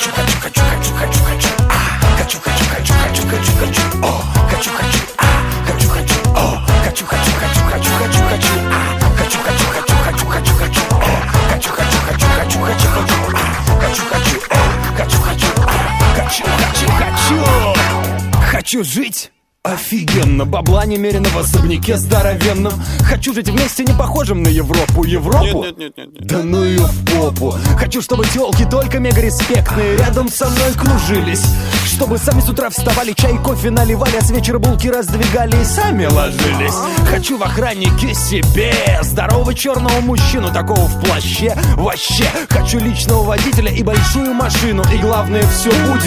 Хочу, хочу, хочу, хочу, хочу, хочу. Хочу, хочу, хочу, хочу, хочу, хочу. О, хочу, хочу, хочу, хочу. О, хочу, хочу, хочу, хочу, хочу, хочу. Хочу, хочу, хочу, хочу, хочу, хочу. О, хочу, хочу, хочу, хочу, хочу, хочу. Хочу, хочу, хочу, хочу. Хочу, хочу, хочу. Хочу жить офигенно, бабла немерено в особняке здоровенном. Хочу жить вместе, не похожим на Европу. Европу? Нет. Да ну ее в попу. Хочу, чтобы телки только мега респектные рядом со мной кружились. Чтобы сами с утра вставали, чай, кофе наливали, а с вечера булки раздвигали и сами ложились. Хочу в охраннике себе здорового черного мужчину, такого в плаще. Вообще, хочу личного водителя и большую машину. И главное, все будет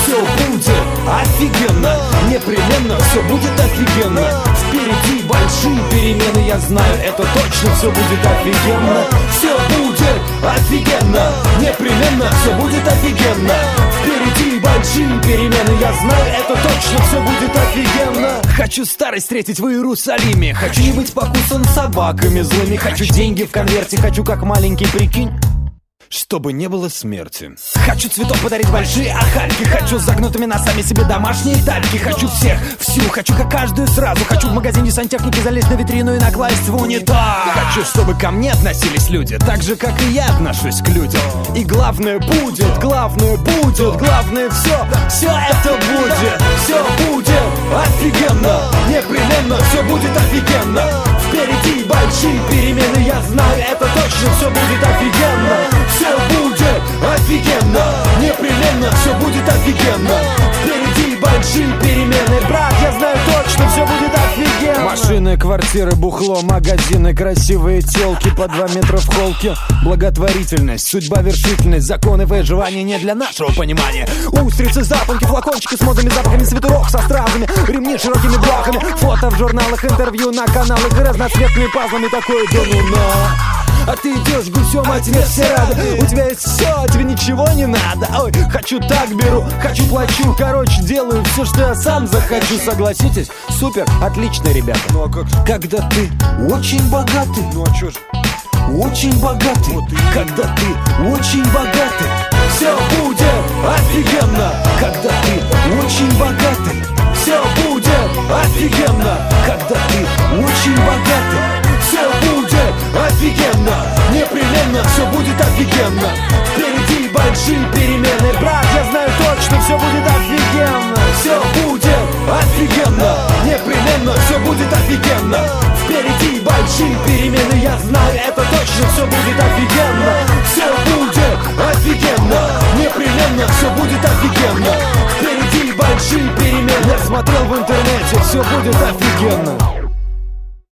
офигенно. Непременно все будет офигенно. Впереди большие перемены, я знаю, это точно все будет офигенно. Все будет офигенно. Непременно все будет офигенно. Впереди большие перемены, я знаю, это точно все будет офигенно. Хочу старость встретить в Иерусалиме. Хочу не быть покусан собаками злыми. Хочу деньги в конверте, хочу как маленький, прикинь, чтобы не было смерти. Хочу цветов подарить большие охальки. Хочу с загнутыми носами себе домашние тальки. Хочу всех, всю, хочу как каждую сразу. Хочу в магазине сантехники залезть на витрину и накласть в унитаз. Хочу, чтобы ко мне относились люди так же, как и я отношусь к людям. И главное будет, главное будет, главное все это будет. Все будет офигенно. Непременно все будет офигенно. Впереди большие перемены, я знаю, это точно все будет офигенно. Все будет офигенно. Непременно все будет офигенно. Впереди большие перемены, брат, я знаю точно, все будет офигенно. Машины, квартиры, бухло, магазины, красивые телки по 2 метра в холке. Благотворительность, судьба, вершительность, законы выживания не для нашего понимания. Устрицы, запонки, флакончики с модными запахами, свитерок со стразами, ремни широкими блоками, фото в журналах, интервью на каналах и разноцветными пазлами. Такое да ну на. А ты идешь гусем, а тебе все рады. У тебя есть все, а тебе ничего не надо. Ой, хочу так беру, хочу плачу. Короче, делаю все, что я сам захочу. Согласитесь? Супер, отлично, ребята. Ну а как? Когда ты очень богатый. Ну а чё ж? Очень богатый. Вот когда ты очень богатый. Все будет офигенно. Когда ты очень богатый. Все будет офигенно. Когда ты очень богатый. Все будет офигенно. Непременно все будет офигенно. Впереди большие перемены, брат, я знаю точно, все будет офигенно. Все будет офигенно. Непременно все будет офигенно. Впереди большие перемены, я знаю, это точно все будет офигенно. Все будет офигенно. Непременно все будет офигенно. Впереди большие перемены. Я смотрел в интернете, все будет офигенно.